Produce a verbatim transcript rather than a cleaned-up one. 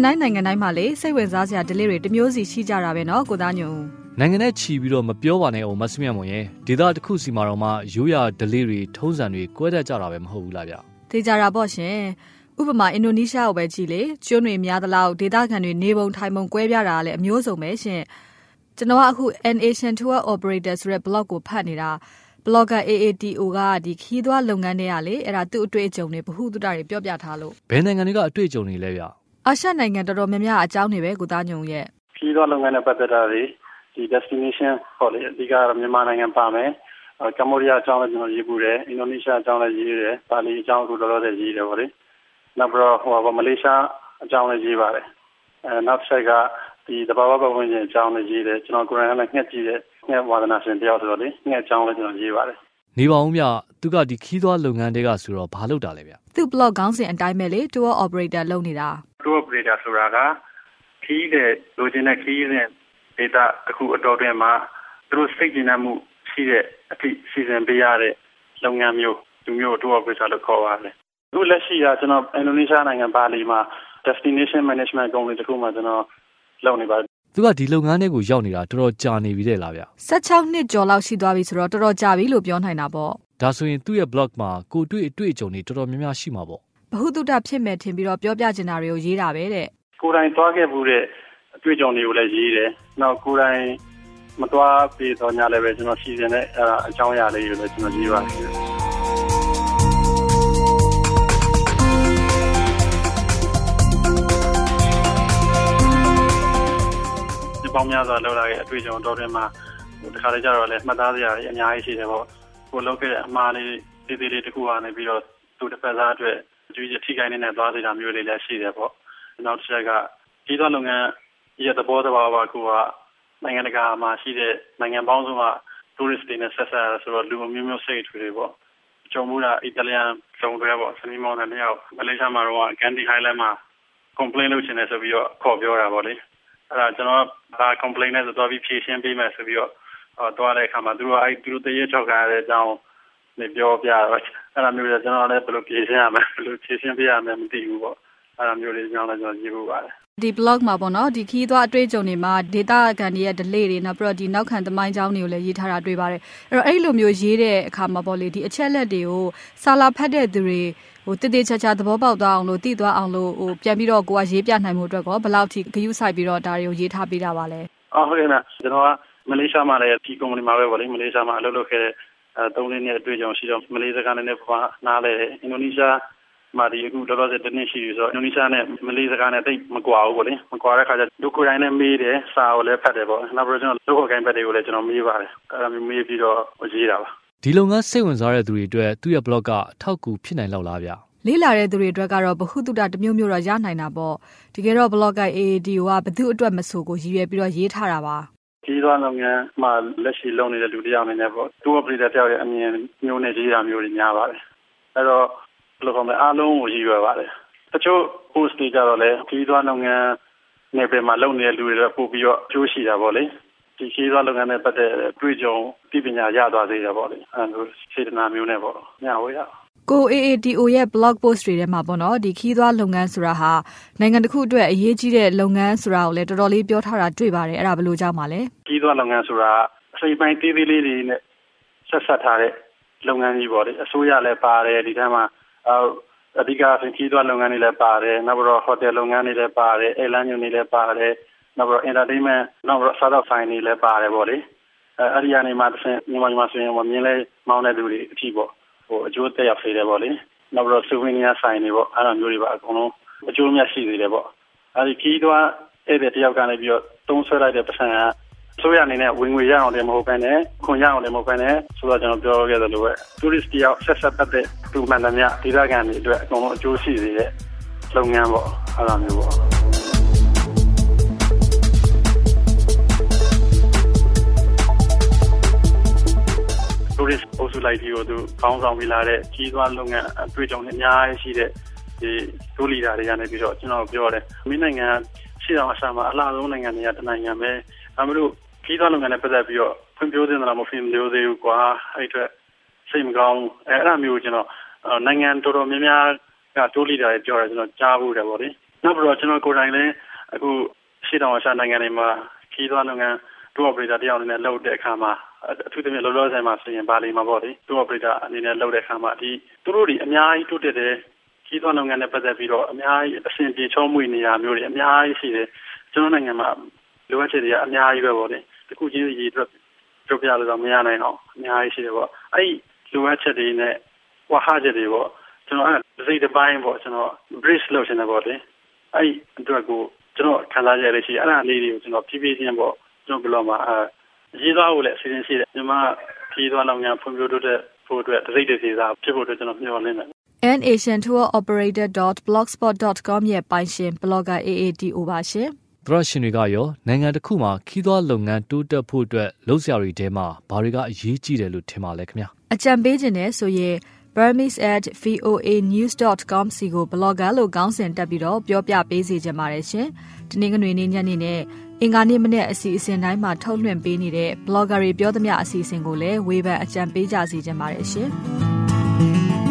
တိုင်းနိုင်ငံတိုင်းမှာလေစိတ်ဝင်စားစရာ delay တွေတမျိုးစီရှိကြတာပဲเนาะကိုသားညုံနိုင်ငံနဲ့ချီပြီးတော့မပြောပါနဲ့အောင်မစမြတ်မွန်ရဲ့ဒေတာတစ်ခုစီမှာတော့မှရိုးရာ delay တွေထုံးစံတွေကွဲတတ်ကြတာပဲမဟုတ်ဘူးလားဗျသိကြတာပေါ့ရှင်ဥပမာအင်ဒိုနီးရှားကိုပဲကြည့်လေကျွန်းတွေများသလောက်ဒေတာခံတွေနေပုံထိုင်ပုံကွဲပြားတာလည်းအမျိုးစုံပဲရှင်ကျွန်တော်ကအခု An Asian Tour Operator ဆိုတဲ့ blog ကိုဖတ်နေတာ blogger အေ အေ တီ အို ကဒီခီးသွွားလုပ်ငန်းတွေကလေအဲ့ဒါသူ့အတွေ့အကြုံတွေဗဟုသုတတွေပြောပြထားလို့ဘယ်နိုင်ငံတွေကအတွေ့အကြုံတွေလဲဗျအာရှနိုင်ငံတော်တော်များများအကြောင်းတွေပဲကိုသားညုံရဲ့ခီးသွွားလုပ်ငန်းနဲ့ပတ်သက်တာတွေဒီ destination ဟောလေအဓိကမြန်မာနိုင်ငံပါမယ်ကမ္ဘောဒီးယားအကြောင်းလည်းကျွန်တော်ရေးပူတယ်အင်ဒိုနီးရှားအကြောင်းလည်းရေးတယ်ပါလီအကြောင်းအခုတော်တော်ရေးတယ်ဗောလေနောက်ပြီးတော့ဟိုမလေးရှားအကြောင်းလည်းရေးပါတယ်အဲနောက်တစ်ချက်ကဒီတဘာဝပတ်ဝန်းကျင်အကြောင်းလည်းရေးတယ်ကျွန်တော်ကိုယ်တိုင်လည်းငှက်ကြည့်တယ်ငှက်ဝါဒနာရှင်တယောက်ဆိုတော့လေငှက်အကြောင်းလည်းကျွန်တော်ရေးပါတယ်နေပါဦးမြသူကဒီခီးသွွားလုပ်ငန်းတွေကဆိုတော့ဘာလုပ်တာလဲဗျသူ့ blog ခေါင်းစဉ်အတိုင်းပဲလေ tour operator လုပ်နေတာ tour operator ဆိုတာကခီးတဲ့လိုချင်တဲ့ခီးတဲ့ data တစ်ခုအတော်တွင်မှာသူတို့စိတ်ကျဉ်းမှုရှိတဲ့အထိစီစဉ်ပေးရတဲ့လုပ်ငန်းမျိုးသူမျိုး tour operator လို့ခေါ်ပါတယ်အခုလက်ရှိကကျွန်တော်အင်ဒိုနီးရှားနိုင်ငံပါလီမှာ destination management company တစ်ခုမှကျွန်တော်လုပ်နေပါတယ်သူကဒီလုပ်ငန်းတွေကိုရောက်နေတာတော်တော်ကြာနေပြီတဲ့လားဗျ၁၆နှစ်ကျော်လောက်ရှိသွားပြီဆိုတော့တော်တော်ကြာပြီလို့ပြောနိုင်တာပေါ့ဒါဆိုရင်သူ့ရဲ့ blog မှာကိုတွေ့အတွေ့အကြုံတွေတော်တော်များများရှိမှာပေါ့ဘဟုတုတဖြစ်မဲ့ထင်ပြီးတော့ပြောပြချင်တာတွေကိုရေးတာပဲတဲ့ကိုယ်တိုင်သွားခဲ့မှုတဲ့အတွေ့အကြုံတွေကိုလည်းရေးတယ်နောက်ကိုယ်တိုင်မသွားပြီးတော့ညလည်းပဲကျွန်တော်စီစဉ်တဲ့အကြောင်းအရာလေးတွေလည်းကျွန်တော်ရေးပါတယ်ပေါင်းများစွာလောက်လာတဲ့အတွေ့အကြုံတော်တယ်မှာတခါတည်းကျတော့လည်းမှတ်သားစရာတွေအများကြီးရှိတယ်ပေါ့ကိုလုပ်ခဲ့တဲ့အမှားလေးသေးသေးလေးတစ်ခုကနေပြီးတော့သူတစ်ဖက်သားအတွက်အကျိုးထိခိုက်နေတဲ့သွားစေတာမျိုးလေးလည်းရှိတယ်ပေါ့နောက်တစ်ချက်ကဒီတော့လုပ်ငန်းရဲ့သဘောတဘာဝကနိုင်ငံတကာမှာရှိတဲ့နိုင်ငံပေါင်းစုံက tourist တွေနဲ့ဆက်ဆက်ရဆိုတော့လူမျိုးမျိုးစိတ်ထွေတွေပေါ့ကြုံမှုတာအီတလီယန်စုံတွဲပေါ့စနီမောင်နဲ့တယောက်မလေးရှားမှာတော့ Gandhi Highland မှာ complain လုပ်ချင်တယ်ဆိုပြီးတော့ခေါ်ပြောတာပေါ့လေအဲ့ဒါကျွန်တော်ဘာ complaint နဲ့ဆိုတော့ပြီးဖြေရှင်းပေးမယ်ဆိုပြီးတော့သွားတဲ့အခါမှာသူတို့အဲ့သူတို့တရေချောက်ကားတဲ့အကြောင်းနေပြောပြတော့အဲ့ဒါမျိုးတွေကျွန်တော်လည်းဘယ်လိုဖြေရှင်းရမလဲဘယ်လိုဖြေရှင်းပေးရမလဲမသိဘူးပေါ့အဲ့ဒါမျိုးတွေကျွန်တော်လည်းကျွန်တော်ရေးဖို့ပါတယ်ဒီ blog မှာပေါ့နော်ဒီခီးသွားအတွေ့အကြုံတွေမှာ data ကန်တွေရဲ့ delay တွေနောက်ပြီးတော့ဒီနောက်ခံသမိုင်းကြောင်းတွေကိုလည်းရေးထားတာတွေ့ပါတယ်အဲ့တော့အဲ့လိုမျိုးရေးတဲ့အခါမှာပေါ့လေဒီအချက်လက်တွေကိုစာလာဖတ်တဲ့သူတွေဟိုတည်တည်ချာချာသဘောပေါက်သွားအောင်လို့တည်သွားအောင်လို့ဟိုပြန်ပြီးတော့ကိုကရေးပြနိုင်မှုအတွက်ကောဘယ်လောက်ထိဂရုစိုက်ပြီးတော့ဒါတွေကိုရေးထားပေးတာပါလဲအော်ဟုတ်ကဲ့နော်ကျွန်တော်ကမလေးရှားမှာလည်းဒီ company မှာပဲပေါ့လေမလေးရှားမှာအလုပ်လုပ်ခဲ့တဲ့အဲသုံးနှစ်နဲ့အတွေ့အကြုံရှိတော့မလေးစကားနဲ့လည်းပါနားလဲအင်ဒိုနီးရှားမှာဒီအခုတော်တော်စတဲ့နှစ်ရှိပြီဆိုတော့အင်ဒိုနီးရှားနဲ့မလေးစကားနဲ့တိတ်မကွာဘူးပေါ့လေမကွာတဲ့ခါကျဒုက္ခတိုင်းနဲ့မေးတယ်စာကိုလည်းဖတ်တယ်ပေါ့နောက်ပြီးတော့ကျွန်တော်ဒုက္ခကိုင်းဘက်တွေကိုလည်းကျွန်တော်မေးပါတယ်အဲဒါမျိုးမေးပြီးတော့ရေးတာပါဒီလုပ်ငန်းစိတ်ဝင်စားတဲ့သူတွေအတွက်သူ့ရဲ့ blog ကအထောက်အကူဖြစ်နိုင်လောက်လားဗျလေးလာတဲ့သူတွေအတွက်ကတော့ဘဟုတုတတမျိုးမျိုးတော့ရနိုင်တာပေါ့တကယ်တော့ blogger အေ အေ တီ အို ကဘသူ့အတွက်မဆိုကိုရည်ရွယ်ပြီးတော့ရေးထားတာပါဒီသွားလုပ်ငန်းမှာလက်ရှိလုပ်နေတဲ့လူတယောက်အနေနဲ့ပေါ့သူ့ operator တယောက်ရဲ့အမြင်မျိုးနဲ့ရေးတာမျိုးတွေများပါတယ်အဲ့တော့ဘယ်လိုခေါ်မလဲအားလုံးကိုရည်ရွယ်ပါတယ်တချို့ post တွေကြတော့လေဒီသွားလုပ်ငန်းနယ်ပယ်မှာလုပ်နေတဲ့လူတွေတော့ပို့ပြီးတော့အကျိုးရှိတာပေါ့လေဒီခီးသွားလုပ်ငန်းနဲ့ပတ်သက်တွေ့ကြုံပြပညာရသွားစေတာပေါ့လေအဲ့လိုစေတနာမျိုးနဲ့ပေါ့ညဝေးရကို အေ အေ တီ အို ရဲ့ blog post တွေထဲမှာပေါ့နော်ဒီခီးသွားလုပ်ငန်းဆိုတာဟာနိုင်ငံတစ်ခုအတွက်အရေးကြီးတဲ့လုပ်ငန်းဆိုတာကိုလည်းတော်တော်လေးပြောထားတာတွေ့ပါတယ်အဲ့ဒါဘယ်လိုကြောင့်ပါလဲခီးသွားလုပ်ငန်းဆိုတာအစိပ်ပိုင်းသေးသေးလေးတွေနဲ့ဆက်ဆက်ထားတဲ့လုပ်ငန်းကြီးပေါ့လေအစိုးရလည်းပါတယ်ဒီထဲမှာအဓိကခီးသွားလုပ်ငန်းတွေလည်းပါတယ်နောက်ပြီးတော့ hotel လုပ်ငန်းတွေလည်းပါတယ် airline တွေလည်းပါတယ်နောက်ပြီးတော့ entertainment နောက်ပြီးတော့ startup ဆိုင်တွေလည်းပါတယ်ပေါ့လေအဲ့ဒီကနေမှတစ်ဆင့်မြန်မာမြန်မာဆိုရင်မြင်းလဲမောင်းတဲ့လူတွေအဖြစ်ပေါ့ဟိုအကျိုးသက်ရောက်စေတယ်ပေါ့လေနောက်ပြီးတော့ souvenir ဆိုင်တွေပေါ့အဲ့လိုမျိုးတွေပါအကုန်လုံးအကျိုးများရှိသေးတယ်ပေါ့အဲ့ဒီခီးသွားအဲ့ဒီတယောက်ကနေပြီးတော့သုံးဆွဲလိုက်တဲ့ပတ်စံကဆိုရအနေနဲ့ဝင်ငွေရအောင်လည်းမဟုတ်ဘဲနဲ့ခွန်ရအောင်လည်းမဟုတ်ဘဲနဲ့ဆိုတော့ကျွန်တော်ပြောခဲ့သလိုပဲ tourist တယောက်ဆက်ဆက်ပတ်တဲ့သူမှန်သမျှဒေသခံတွေအတွက်အကုန်လုံးအကျိုးရှိစေတဲ့လုပ်ငန်းပေါ့အဲ့လိုမျိုးပေါ့tourist အုပ်စုလိုက်ဒီကိုသူကောင်းဆောင်ပြီးလာတဲ့ကြီးသွားလုပ်ငန်းအတွေ့အကြုံတွေအများကြီးရှိတဲ့ဒီတိုးလီတာတွေကနေပြီးတော့ကျွန်တော်ပြောတယ်မိနိုင်ငံရှိအောင်အစားမှာအလားဆုံးနိုင်ငံတွေကတနိုင်ငံပဲဒါမှမဟုတ်ကြီးသွားလုပ်ငန်းနဲ့ပတ်သက်ပြီးတော့ဖွံ့ဖြိုးသင့်တယ်မဖွံ့ဖြိုးသေးဘူးကွာအဲ့အတွက်စိတ်မကောင်းအဲ့အဲ့လိုမျိုးကျွန်တော်နိုင်ငံတော်တော်များများကတိုးလီတာတွေပြောတယ်ကျွန်တော်ကြားဖို့တယ်ပေါ့လေနောက်ပြီးတော့ကျွန်တော်ကိုယ်တိုင်လည်းအခုရှေ့တောင်အာရှနိုင်ငံတွေမှာခီးသွွားလုပ်ငန်း tour operator တယောက်အနေနဲ့လုပ်တဲ့အခါမှာအထူးသဖြင့်လောလောဆယ်မှာဆိုရင်ဘာလီမှာပေါ့လေ tour operator အနေနဲ့လုပ်တဲ့အခါမှာဒီသူတို့တွေအများကြီးတိုးတက်တဲ့ခီးသွွားလုပ်ငန်းနဲ့ပတ်သက်ပြီးတော့အများကြီးအဆင်ပြေချောမွေ့နေရမျိုးတွေအများကြီးရှိတယ်ကျွန်တော်နိုင်ငံမှာလိုအပ်ချက်တွေကအများကြီးပဲပေါ့လေတခုချင်းစီအတွက်ပြောပြလို့တော့မရနိုင်အောင်အများကြီးရှိတယ်ပေါ့အဲ့ဒီလိုအပ်ချက်တွေနဲ့ဝါဟာချက်တွေပေါ့ကျွန်တော်အဲ့ဒီတစ်ပိုင်းပေါ့ကျွန်တော် bridge လုပ်နေတယ်ပေါ့လေအဲ့ဒီအတွက်ကိုကျွန်တော်ခံစားရတဲ့ရှိအဲ့ဒါလေးတွေကိုကျွန်တော်ဖြည်းဖြည်းချင်းပေါ့ကျွန်တော်ဘယ်လိုမှအဲရေးသားဖို့လည်းအစီအစဉ်ရှိတယ်ညီမခီးသွွားလုပ်ငန်းဖွံ့ဖြိုးတိုးတက်ဖို့အတွက်တစိမ့်တစေစာဖြစ်ဖို့အတွက်ကျွန်တော်မျှော်လင့်တယ် an asian tour operator dot blogspot dot com ရဲ့ပိုင်ရှင် blogger အေ အေ တီ အို ပါရှင်သရရှင်တွေကရောနိုင်ငံတစ်ခုမှာခီးသွွားလုပ်ငန်းတိုးတက်ဖို့အတွက်လှုပ်ရှားတွေထဲမှာဘာတွေကအရေးကြီးတယ်လို့ထင်ပါလဲခင်ဗျာအကြံပေးခြင်းနဲ့ဆိုရင် burmese at voa news dot com စီကို blogger လို့ခေါင်းစဉ်တက်ပြီးတော့ပြောပြပေးစီကြပါတယ်ရှင်ဒီနေ့ကနေ့နေ့ညနေနဲ့အင်္ဂါနေ့မနေ့အစီအစဉ်တိုင်းမှာထုတ်လွှင့်ပေးနေတဲ့ blogger တွေပြောသမျှအစီအစဉ်ကိုလည်းဝေဖန်အကြံပေးကြစီကြပါတယ်ရှင်